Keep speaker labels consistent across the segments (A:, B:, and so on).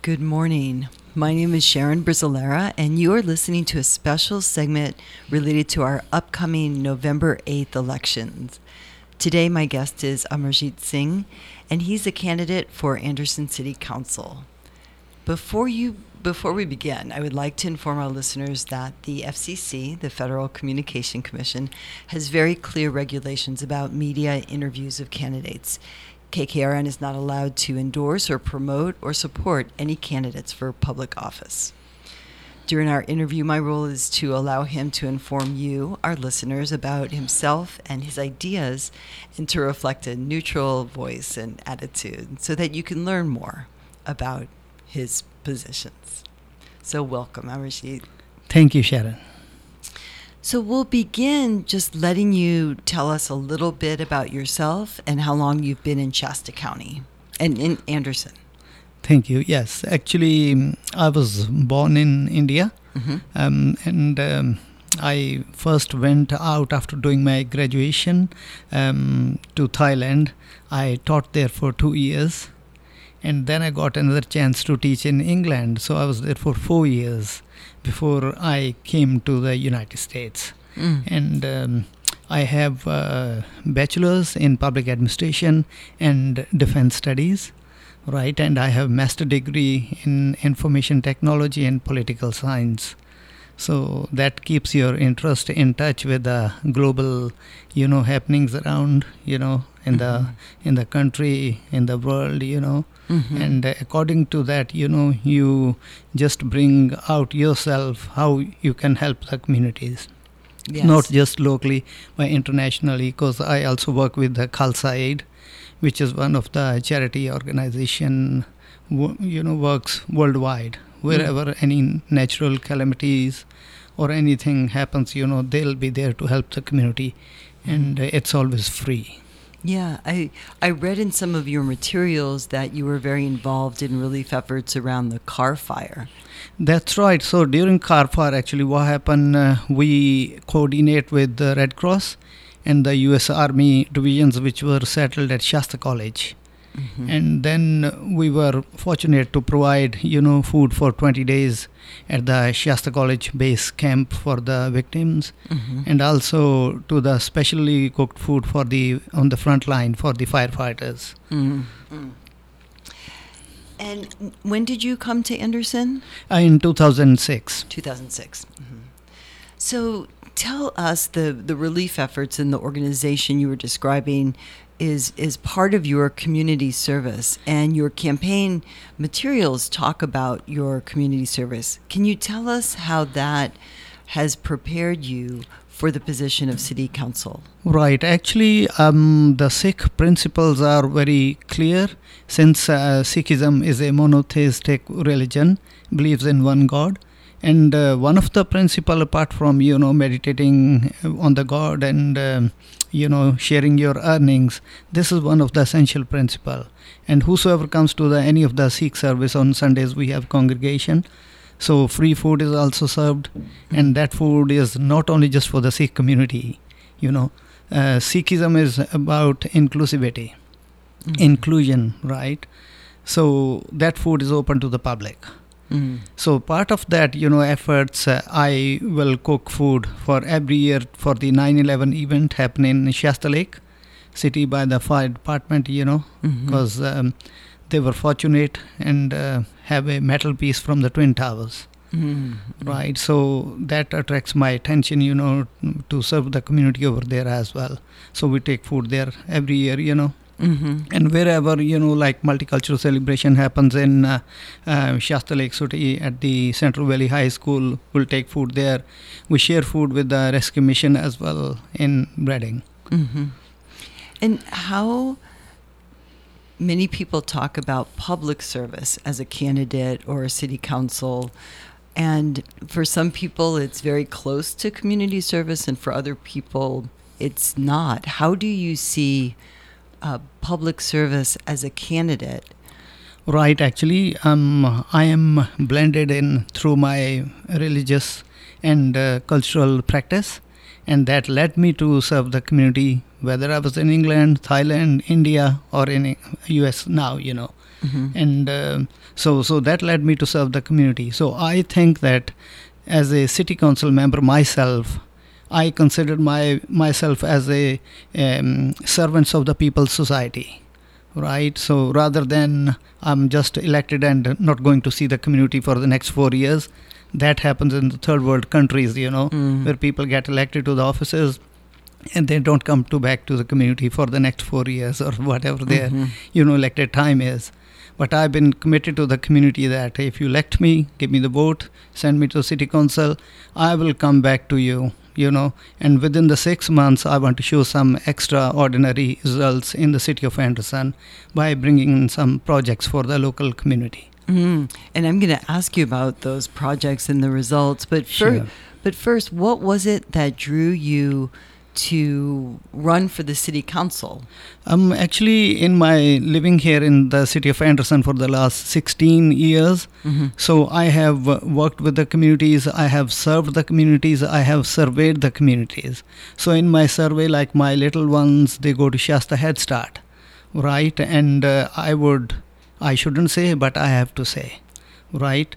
A: Good morning. My name is Sharon Brizzolera, and you are listening to a special segment related to our upcoming November 8th elections. Today, my guest is Amarjeet Singh, and he's a candidate for Anderson City Council. Before we begin, I would like to inform our listeners that the FCC, the Federal Communication Commission, has very clear regulations about media interviews of candidates. KKRN is not allowed to endorse or promote or support any candidates for public office. During our interview, my role is to allow him to inform you, our listeners, about himself and his ideas, and to reflect a neutral voice and attitude so that you can learn more about his positions. So welcome, Amarjeet.
B: Thank you, Sharon.
A: So we'll begin just letting you tell us a little bit about yourself and how long you've been in Shasta County and in Anderson.
B: Thank you. Yes, actually, I was born in India, and I first went out after doing my graduation to Thailand. I taught there for 2 years, and then I got another chance to teach in England. So I was there for 4 years before I came to the United States. And I have a bachelor's in public administration and defense studies, right? And I have master degree in information technology and political science. So that keeps your interest in touch with the global, happenings around, in the country, in the world, And according to that, you just bring out yourself how you can help the communities.
A: Yes.
B: Not just locally, but internationally, because I also work with the Khalsa Aid, which is one of the charity organization, works worldwide. Wherever any natural calamities or anything happens, they'll be there to help the community, and it's always free.
A: Yeah, I read in some of your materials that you were very involved in relief efforts around the Carr Fire.
B: That's right. So during Carr Fire, actually, what happened, we coordinate with the Red Cross and the U.S. Army divisions, which were settled at Shasta College. And then we were fortunate to provide, food for 20 days at the Shasta College base camp for the victims, and also to the specially cooked food on the front line for the firefighters.
A: And when did you come to Anderson?
B: In 2006.
A: 2006. So tell us the relief efforts in the organization you were describing is part of your community service, and your campaign materials talk about your community service. Can you tell us how that has prepared you for the position of city council?
B: Right. Actually, the Sikh principles are very clear, since Sikhism is a monotheistic religion, believes in one God. And one of the principles, apart from, meditating on the God and, sharing your earnings, this is one of the essential principles. And whosoever comes to any of the Sikh service on Sundays, we have congregation. So free food is also served. And that food is not only just for the Sikh community. Sikhism is about inclusivity, inclusion, right? So that food is open to the public. So part of that, efforts, I will cook food for every year for the 9/11 event happening in Shasta Lake City by the fire department, because they were fortunate and have a metal piece from the Twin Towers. Right. So that attracts my attention, to serve the community over there as well. So we take food there every year, And wherever, like multicultural celebration happens in Shasta Lake City at the Central Valley High School, we'll take food there. We share food with the rescue mission as well in Redding.
A: And how many people talk about public service as a candidate or a city council, and for some people it's very close to community service, and for other people it's not. How do you see public service as a candidate?
B: Right. Actually, I am blended in through my religious and cultural practice, and that led me to serve the community, whether I was in England, Thailand, India, or in US now, And so that led me to serve the community. So I think that as a city council member myself, I considered myself as a servants of the people's society, right? So rather than I'm just elected and not going to see the community for the next 4 years, that happens in the third world countries, where people get elected to the offices and they don't come back to the community for the next 4 years or whatever their elected time is. But I've been committed to the community that if you elect me, give me the vote, send me to city council, I will come back to you, and within the 6 months, I want to show some extraordinary results in the city of Anderson by bringing in some projects for the local community.
A: And I'm going to ask you about those projects and the results, but first, what was it that drew you to run for the city council?
B: Actually, in my living here in the city of Anderson for the last 16 years, so I have worked with the communities, I have served the communities, I have surveyed the communities. So in my survey, like my little ones, they go to Shasta Head Start, right? And I shouldn't say, but I have to say, right?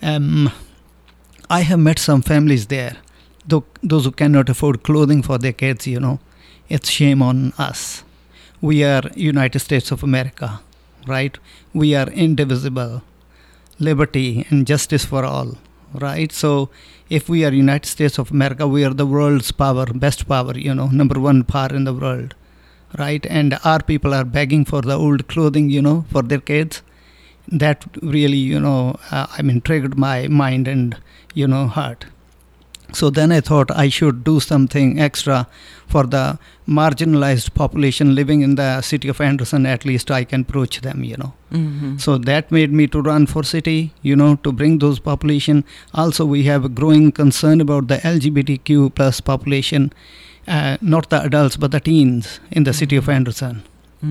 B: I have met some families there. Those who cannot afford clothing for their kids, it's shame on us. We are United States of America, right? We are indivisible, liberty and justice for all, right? So if we are United States of America, we are the world's power, best power, number one power in the world, right? And our people are begging for the old clothing, for their kids. That really, triggered my mind and, heart. So then I thought I should do something extra for the marginalized population living in the city of Anderson. At least I can approach them, So that made me to run for city, to bring those population. Also, we have a growing concern about the LGBTQ plus population, not the adults, but the teens in the city of Anderson.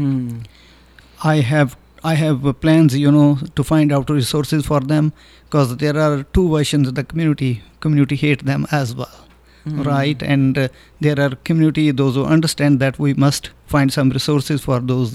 B: I have plans, to find out resources for them, because there are two versions of the community. Community hate them as well, right? And there are community, those who understand that we must find some resources for those,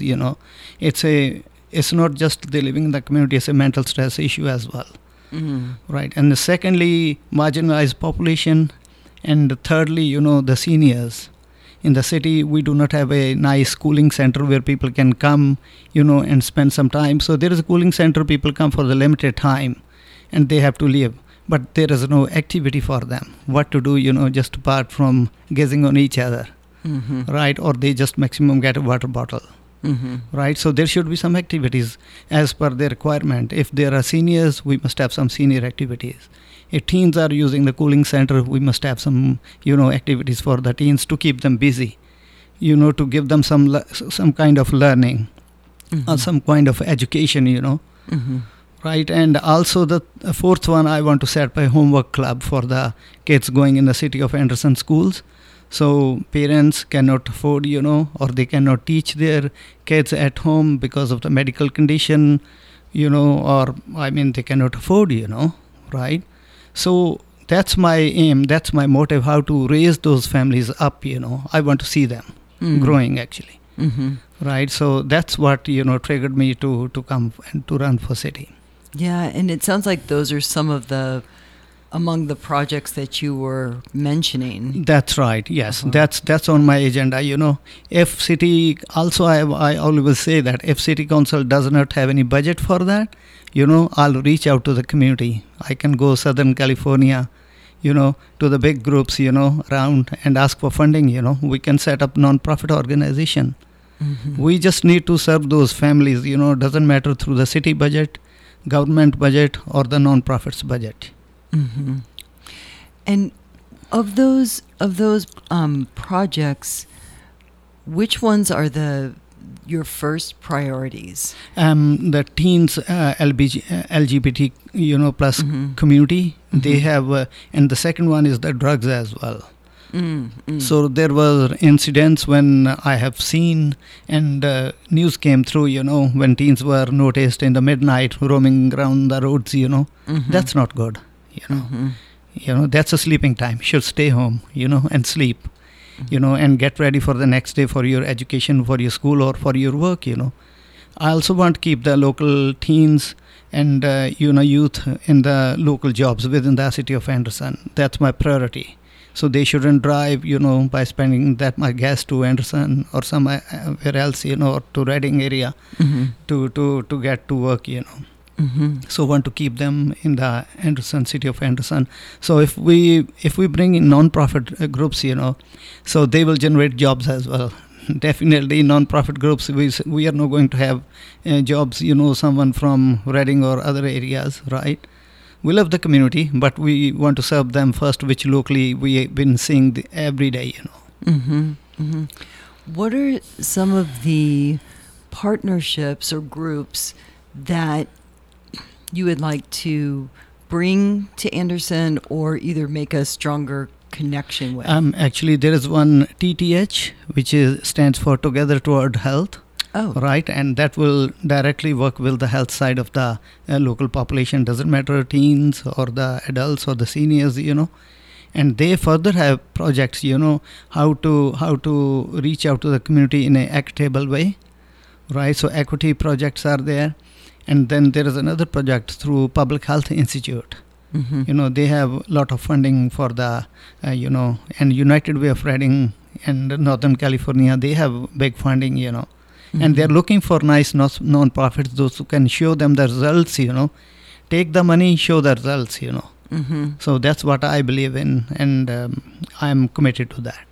B: It's not just the living in the community, it's a mental stress issue as well, right? And secondly, marginalized population. And thirdly, the seniors. In the city, we do not have a nice schooling center where people can come, and spend some time. So there is a cooling center, people come for the limited time and they have to leave. But there is no activity for them. What to do, just apart from gazing on each other, right? Or they just maximum get a water bottle, right? So there should be some activities as per the requirement. If there are seniors, we must have some senior activities. If teens are using the cooling center, we must have some, activities for the teens to keep them busy, to give them some kind of learning or some kind of education, right? And also the fourth one, I want to set up a homework club for the kids going in the city of Anderson schools. So parents cannot afford, or they cannot teach their kids at home because of the medical condition, or they cannot afford, right? So that's my aim, that's my motive, how to raise those families up, I want to see them growing actually, right? So that's what, triggered me to come and to run for city.
A: Yeah, and it sounds like those are some of among the projects that you were mentioning.
B: That's right, yes. That's on my agenda, If city, also I always say that if city council does not have any budget for that, I'll reach out to the community. I can go Southern California, to the big groups, around and ask for funding, We can set up non-profit organization. We just need to serve those families, doesn't matter through the city budget, government budget, or the non-profits budget.
A: And of those projects, which ones are your first priorities?
B: The teens, LGBT, plus community. They have, and the second one is the drugs as well. So there were incidents when I have seen, and news came through, when teens were noticed in the midnight roaming around the roads, That's not good, That's a sleeping time. You should stay home, and sleep, and get ready for the next day for your education, for your school or for your work, I also want to keep the local teens and youth in the local jobs within the city of Anderson. That's my priority. So they shouldn't drive, by spending that much gas to Anderson or somewhere else, or to Reading area to get to work, So want to keep them in the Anderson, city of Anderson. So if we bring in non-profit groups, so they will generate jobs as well. Definitely non-profit groups, we are not going to have jobs, someone from Reading or other areas, right? We love the community, but we want to serve them first, which locally we've been seeing every day,
A: What are some of the partnerships or groups that you would like to bring to Anderson or either make a stronger connection with?
B: Actually, there is one TTH, which stands for Together Toward Health.
A: Oh.
B: Right, and that will directly work with the health side of the local population. Doesn't matter teens or the adults or the seniors, and they further have projects, how to reach out to the community in an equitable way, right? So equity projects are there, and then there is another project through Public Health Institute. They have a lot of funding for the, and United Way of Reading and Northern California, they have big funding, And they're looking for nice non-profits, those who can show them the results, Take the money, show the results, So that's what I believe in, and I'm committed to that.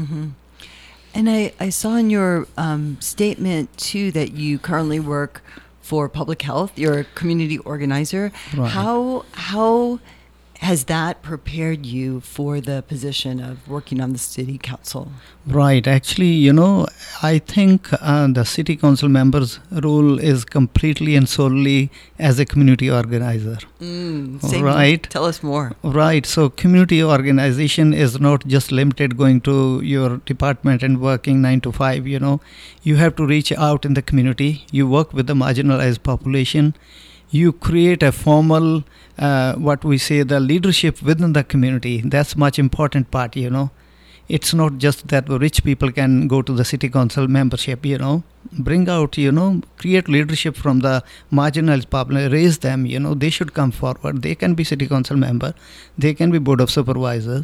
A: And I saw in your statement, too, that you currently work for public health. You're a community organizer.
B: Right.
A: How has that prepared you for the position of working on the city council?
B: Right. Actually, I think the city council member's role is completely and solely as a community organizer. Right.
A: Tell us more.
B: Right. So community organization is not just limited going to your department and working 9 to 5, You have to reach out in the community. You work with the marginalized population. You create a formal, what we say, the leadership within the community. That's much important part, It's not just that rich people can go to the city council membership, Bring out, create leadership from the marginalized population, raise them, They should come forward. They can be city council member. They can be board of supervisors.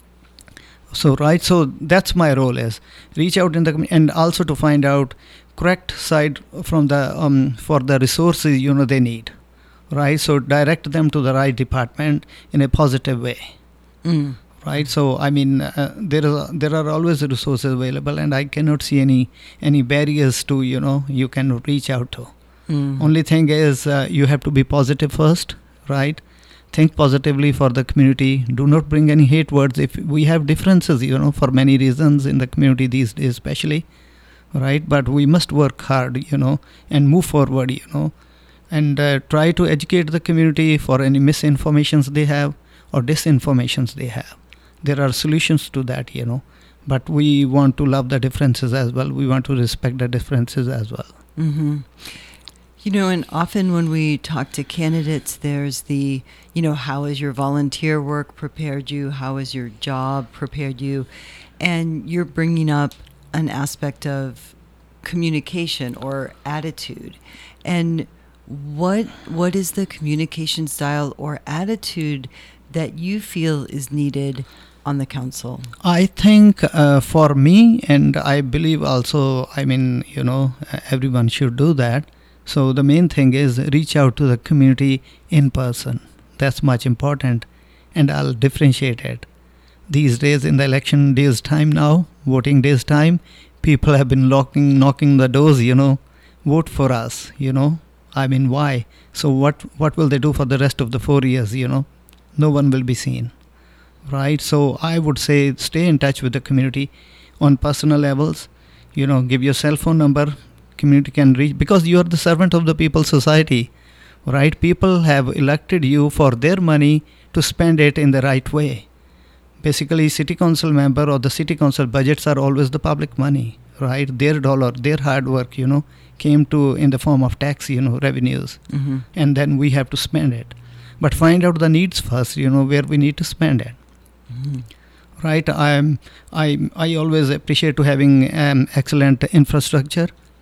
B: So that's my role is reach out in the community and also to find out correct side from the for the resources they need, right? So direct them to the right department in a positive way, right? So I mean there are always resources available, and I cannot see any barriers to you can reach out to. Only thing is you have to be positive first, right? Think positively for the community. Do not bring any hate words. If we have differences, for many reasons in the community these days, especially. Right, but we must work hard, and move forward, and try to educate the community for any misinformations they have or disinformations they have. There are solutions to that, but we want to love the differences as well. We want to respect the differences as well.
A: And often when we talk to candidates, there's the, how has your volunteer work prepared you? How has your job prepared you? And you're bringing up an aspect of communication or attitude. And what is the communication style or attitude that you feel is needed on the council?
B: I think for me, and I believe also, everyone should do that. So the main thing is reach out to the community in person. That's much important, and I'll differentiate it. These days in the election days time now, voting days time, people have been knocking the doors, vote for us, why? So what will they do for the rest of the 4 years, No one will be seen, right? So I would say stay in touch with the community on personal levels, give your cell phone number, community can reach, because you are the servant of the people society, right? People have elected you for their money to spend it in the right way. Basically, city council member or the city council budgets are always the public money, right? Their dollar, their hard work, came to in the form of tax, revenues. And then we have to spend it. But find out the needs first, where we need to spend it. Right? I always appreciate to having excellent infrastructure.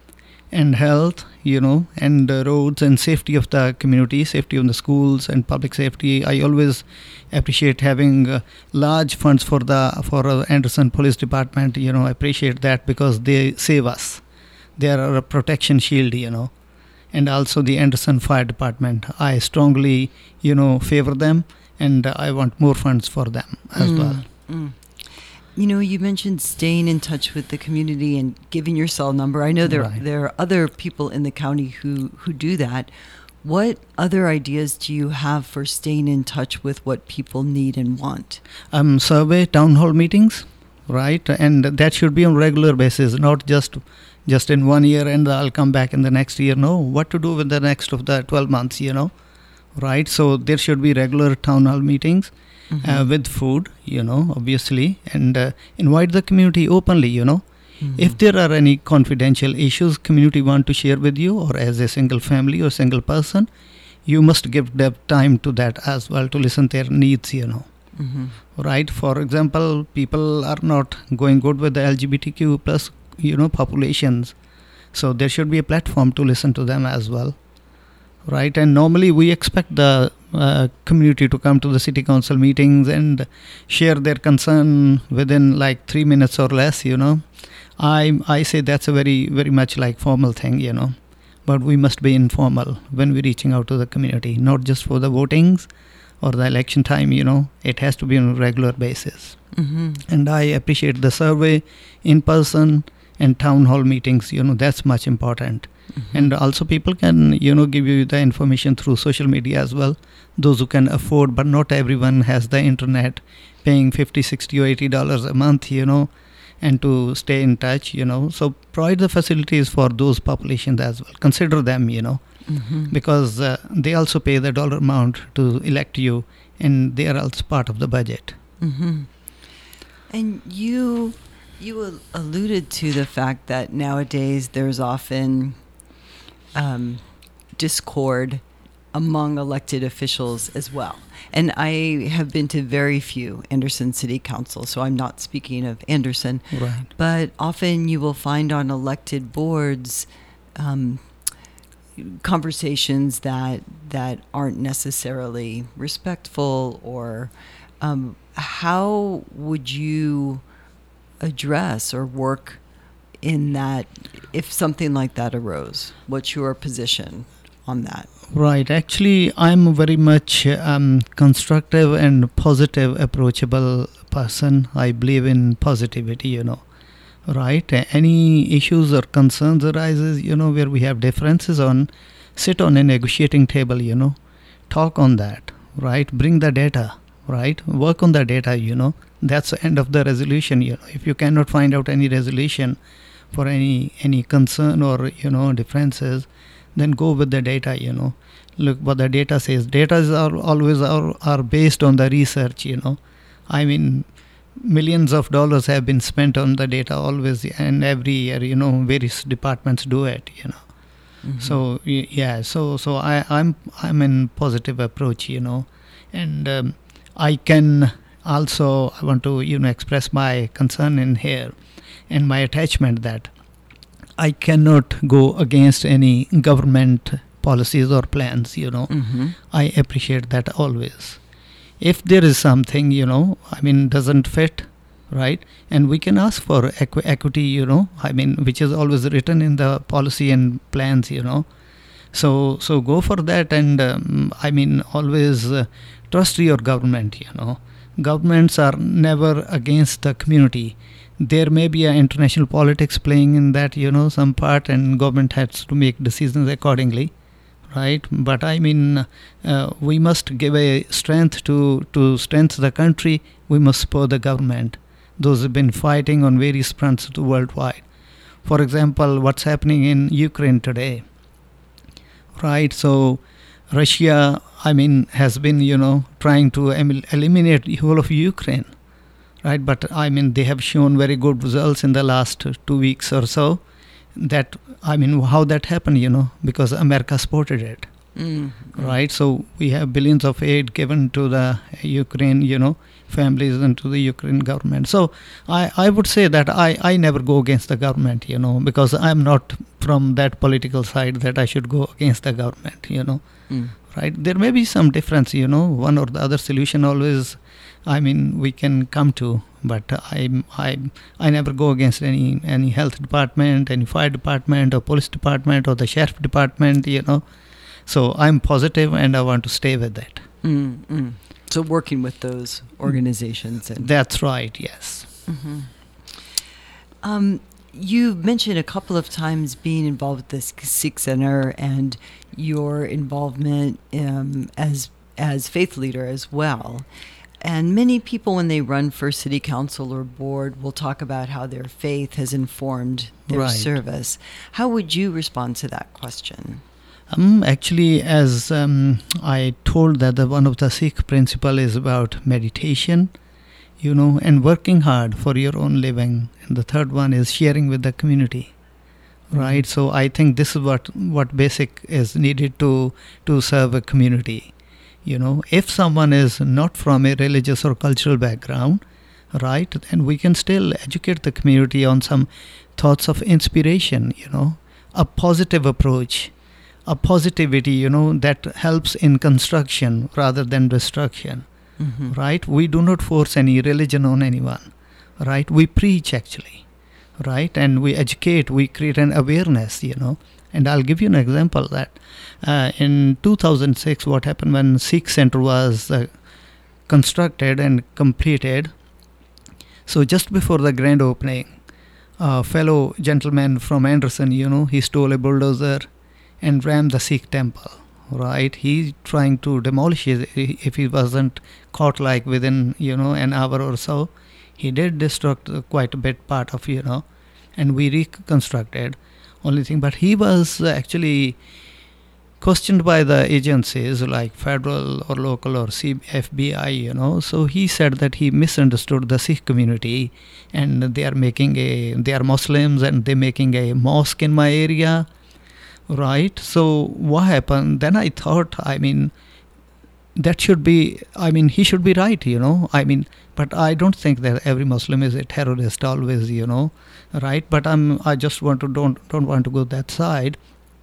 B: and health, and roads and safety of the community, safety of the schools and public safety. I always appreciate having large funds for Anderson Police Department. I appreciate that because they save us. They are a protection shield, and also the Anderson Fire Department. I strongly, favor them, and I want more funds for them as well.
A: Mm. You mentioned staying in touch with the community and giving your cell number. I know there are other people in the county who do that. What other ideas do you have for staying in touch with what people need and want?
B: Survey, town hall meetings, right? And that should be on regular basis, not just in 1 year and I'll come back in the next year. No, what to do with the next of the 12 months, right? So there should be regular town hall meetings. Mm-hmm. With food, obviously, and invite the community openly, Mm-hmm. If there are any confidential issues community want to share with you, or as a single family or single person, you must give them time to that as well, to listen to their needs,
A: Mm-hmm.
B: Right? For example, people are not going good with the LGBTQ plus, populations. So there should be a platform to listen to them as well. Right, and normally we expect the community to come to the city council meetings and share their concern within like 3 minutes or less. I say that's a very, very much like formal thing. But we must be informal when we're reaching out to the community, not just for the votings or the election time. It has to be on a regular basis.
A: Mm-hmm.
B: And I appreciate the survey, in person, and town hall meetings. That's much important.
A: Mm-hmm.
B: And also people can, give you the information through social media as well. Those who can afford, but not everyone has the internet, paying $50, $60 or $80 a month, and to stay in touch, So provide the facilities for those populations as well. Consider them,
A: Mm-hmm.
B: because they also pay the dollar amount to elect you, and they are also part of the budget.
A: Mm-hmm. And you alluded to the fact that nowadays there's often discord among elected officials as well. And I have been to very few Anderson City Council, so I'm not speaking of Anderson.
B: Right.
A: But often you will find on elected boards conversations that aren't necessarily respectful, or how would you address or work in that if something like that arose? What's your position on that?
B: Right. Actually, I'm very much constructive and positive, approachable person. I believe in positivity, Right. Any issues or concerns arises, where we have differences on, sit on a negotiating table, talk on that, right? Bring the data, right? Work on the data, That's the end of the resolution, If you cannot find out any resolution for any concern or, differences, then go with the data, Look what the data says. Data is always based on the research, I mean, millions of dollars have been spent on the data always and every year, various departments do it,
A: Mm-hmm.
B: So yeah, so I'm in positive approach, and I can also, I want to express my concern in here and my attachment that I cannot go against any government policies or plans,
A: Mm-hmm.
B: I appreciate that always. If there is something, doesn't fit, right? And we can ask for equity, which is always written in the policy and plans, So go for that, and always trust your government, Governments are never against the community. There may be international politics playing in that, some part, and government has to make decisions accordingly. Right, but we must give a strength to strengthen the country. We must support the government. Those have been fighting on various fronts worldwide. For example, what's happening in Ukraine today. Right, so Russia, has been, trying to eliminate the whole of Ukraine. Right, but they have shown very good results in the last 2 weeks or so. That how that happened, because America supported it. right? So we have billions of aid given to the Ukraine, families and to the Ukraine government. So I would say that I never go against the government, because I'm not from that political side that I should go against the government, right? There may be some difference, one or the other solution always, we can come to, but I never go against any health department, any fire department or police department or the sheriff department, So I'm positive and I want to stay with that.
A: So working with those organizations.
B: That's right, yes.
A: You mentioned a couple of times being involved with this Sikh Center and your involvement as faith leader as well. And many people, when they run for city council or board, will talk about how their faith has informed their service. How would you respond to that question?
B: Actually, as I told that one of the Sikh principle is about meditation, and working hard for your own living. And the third one is sharing with the community, right? So I think this is what basic is needed to serve a community. If someone is not from a religious or cultural background, right, then we can still educate the community on some thoughts of inspiration, a positive approach, a positivity, that helps in construction rather than destruction, right? We do not force any religion on anyone, right? We preach actually, right? And we educate, we create an awareness, And I'll give you an example that in 2006, what happened when Sikh Center was constructed and completed. So just before the grand opening, a fellow gentleman from Anderson, he stole a bulldozer and rammed the Sikh temple, right? He's trying to demolish it. If he wasn't caught within, an hour or so, he did destruct quite a bit part of, and we reconstructed. Only thing, but he was actually questioned by the agencies like federal or local or FBI, So he said that he misunderstood the Sikh community, and they are Muslims and they're making a mosque in my area, right? So what happened? Then I thought, that should be, he should be right, but I don't think that every Muslim is a terrorist always, right? But I just don't want to go that side.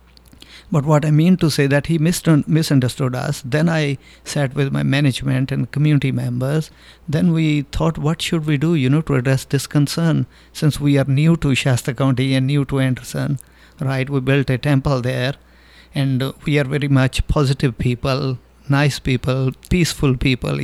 B: But what I mean to say that he misunderstood us. Then I sat with my management and community members. Then we thought, what should we do, to address this concern, since we are new to Shasta County and new to Anderson, right? We built a temple there, and we are very much positive people, nice people, peaceful people,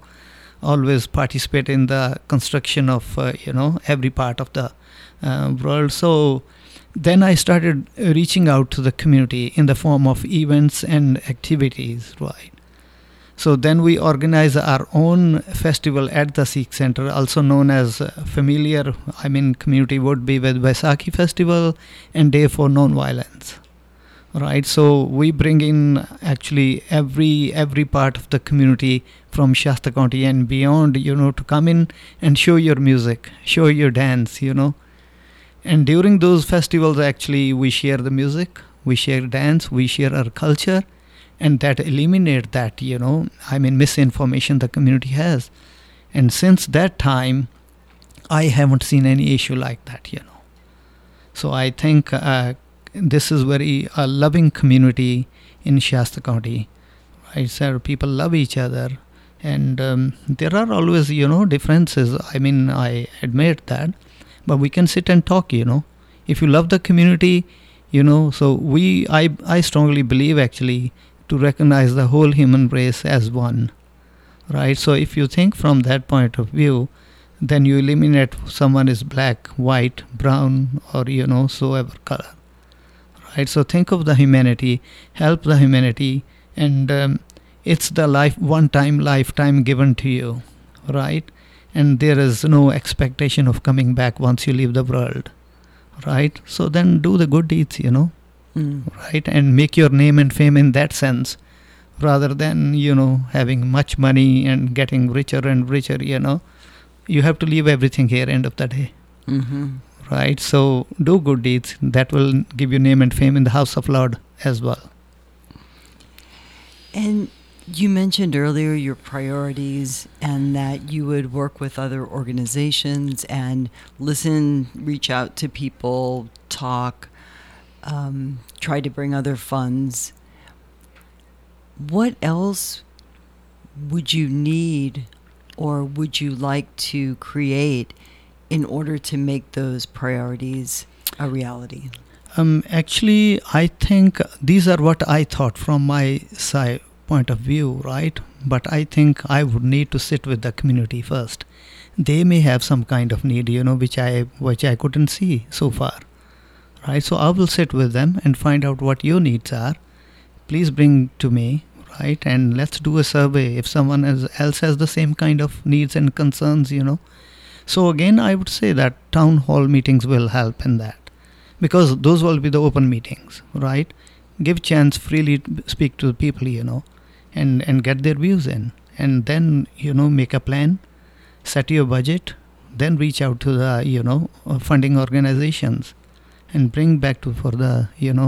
B: always participate in the construction of, every part of the world. So then I started reaching out to the community in the form of events and activities, right? So then we organize our own festival at the Sikh Center, also known as familiar, community would be with Vaisakhi Festival and Day for Non-Violence. Right, so we bring in actually every part of the community from Shasta County and beyond, to come in and show your music, show your dance, And during those festivals, actually, we share the music, we share dance, we share our culture, and that eliminate that, misinformation the community has. And since that time, I haven't seen any issue like that, So I think this is very loving community in Shasta County, right? So people love each other, and there are always, differences. I admit that, but we can sit and talk, If you love the community, so I strongly believe actually to recognize the whole human race as one, right? So if you think from that point of view, then you eliminate someone is black, white, brown, or, so ever color. Right, so think of the humanity, help the humanity, and it's the lifetime given to you, right? And there is no expectation of coming back once you leave the world, right? So then do the good deeds, right? And make your name and fame in that sense, rather than, having much money and getting richer and richer, You have to leave everything here, end of the day. Right, so do good deeds. That will give you name and fame in the house of Lord as well.
A: And you mentioned earlier your priorities and that you would work with other organizations and listen, reach out to people, talk, try to bring other funds. What else would you need or would you like to create in order to make those priorities a reality?
B: Actually, I think these are what I thought from my side point of view, right? But I think I would need to sit with the community first. They may have some kind of need, which I couldn't see so far, right? So I will sit with them and find out what your needs are. Please bring to me, right? And let's do a survey if someone else has the same kind of needs and concerns, So again, I would say that town hall meetings will help in that, because those will be the open meetings, right? Give chance, freely speak to the people, and get their views in. And then, make a plan, set your budget, then reach out to the, funding organizations and bring back for the,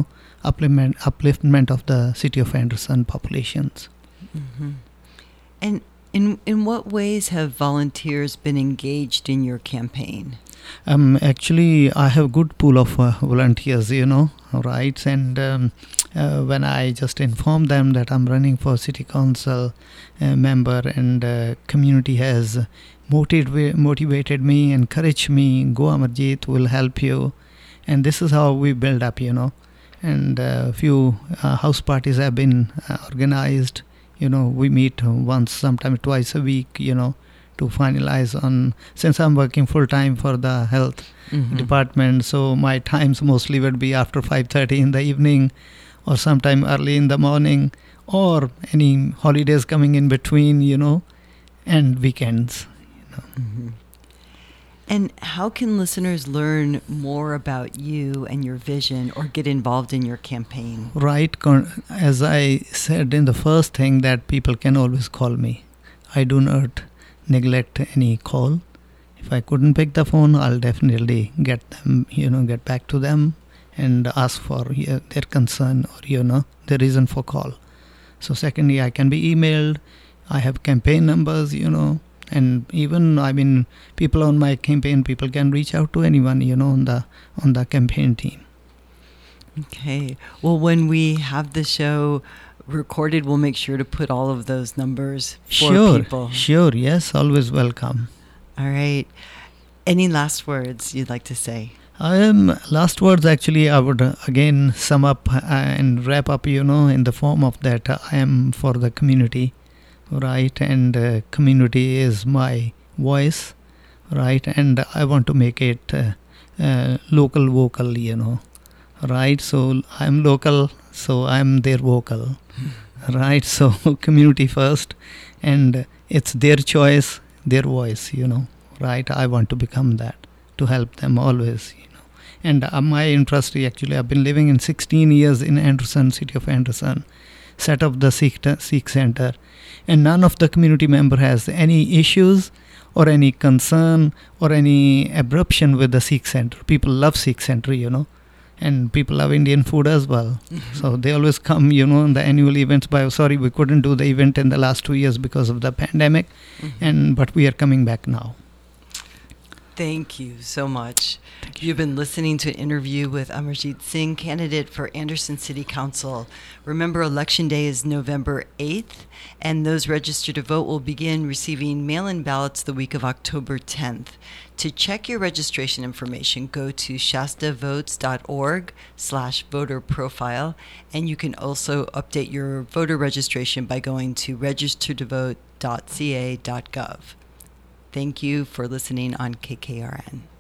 B: upliftment of the city of Anderson populations.
A: Mm-hmm. And in what ways have volunteers been engaged in your campaign?
B: Actually, I have a good pool of volunteers, right? And when I just informed them that I'm running for city council member, and community has motivated me, encouraged me, go Amarjeet, will help you. And this is how we build up, And a few house parties have been organized. We meet once, sometimes twice a week, to finalize on, since I'm working full time for the health department, so my times mostly would be after 5:30 in the evening, or sometime early in the morning, or any holidays coming in between, and weekends.
A: Mm-hmm. And how can listeners learn more about you and your vision or get involved in your campaign?
B: Right. As I said in the first thing, that people can always call me. I do not neglect any call. If I couldn't pick the phone, I'll definitely get back to them and ask for their concern or, the reason for call. So secondly, I can be emailed. I have campaign numbers, and even, people on my campaign, people can reach out to anyone, on the campaign team.
A: Okay. Well, when we have the show recorded, we'll make sure to put all of those numbers for people.
B: Sure. Yes, always welcome.
A: All right. Any last words you'd like to say?
B: Last words, actually, I would again sum up and wrap up, in the form of that I am for the community, right? And community is my voice, right? And I want to make it local vocal, right? So I'm local, so I'm their vocal, right? So community first, and it's their choice, their voice, right? I want to become that, to help them always, And my interest, actually, I've been living in 16 years in Anderson, city of Anderson, set up the Sikh Center, and none of the community member has any issues or any concern or any abruption with the Sikh Center. People love Sikh Center, and people love Indian food as well. Mm-hmm. So they always come, in the annual events. Sorry, we couldn't do the event in the last 2 years because of the pandemic, but we are coming back now.
A: Thank you so much. You've been listening to an interview with Amarjeet Singh, candidate for Anderson City Council. Remember, Election Day is November 8th, and those registered to vote will begin receiving mail-in ballots the week of October 10th. To check your registration information, go to shastavotes.org/voter profile, and you can also update your voter registration by going to registertovote.ca.gov. Thank you for listening on KKRN.